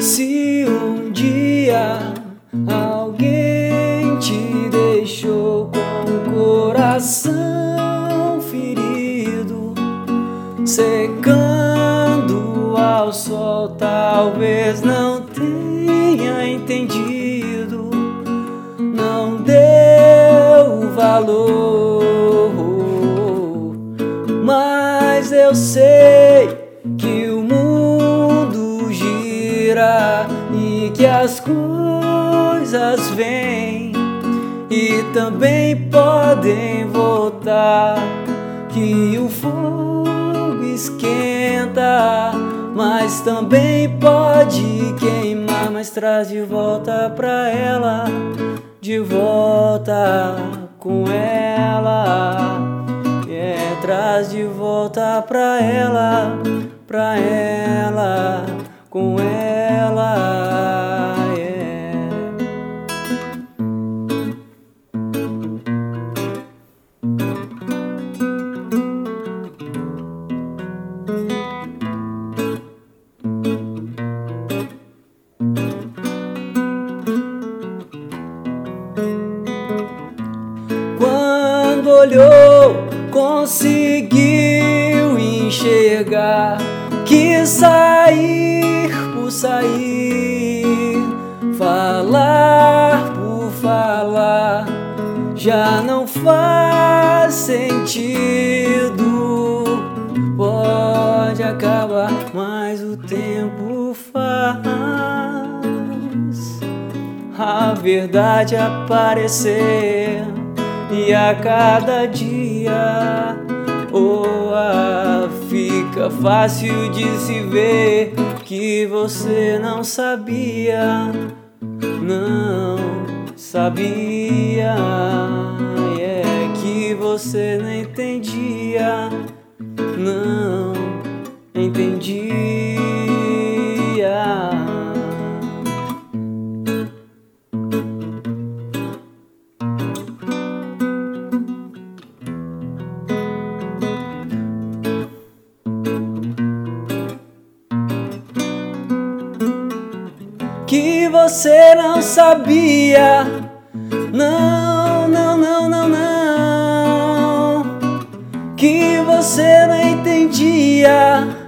Se um dia alguém te deixou com o coração ferido, secando ao sol, talvez não tenha entendido, não deu valor, mas eu sei que o mundo gira e que as coisas vêm e também podem voltar, que o fogo esquenta, mas também pode queimar, mas traz de volta pra ela, de volta com ela, traz de volta pra ela, com ela, Quando olhou, conseguiu enxergar, quis sair por sair, falar por falar, já não faz sentido. Pode acabar, mas o tempo faz a verdade aparecer. E a cada dia fica fácil de se ver que você não sabia, não sabia, que você não entendia, não entendia. Que você não sabia, não, não, não, não, não, que você não entendia.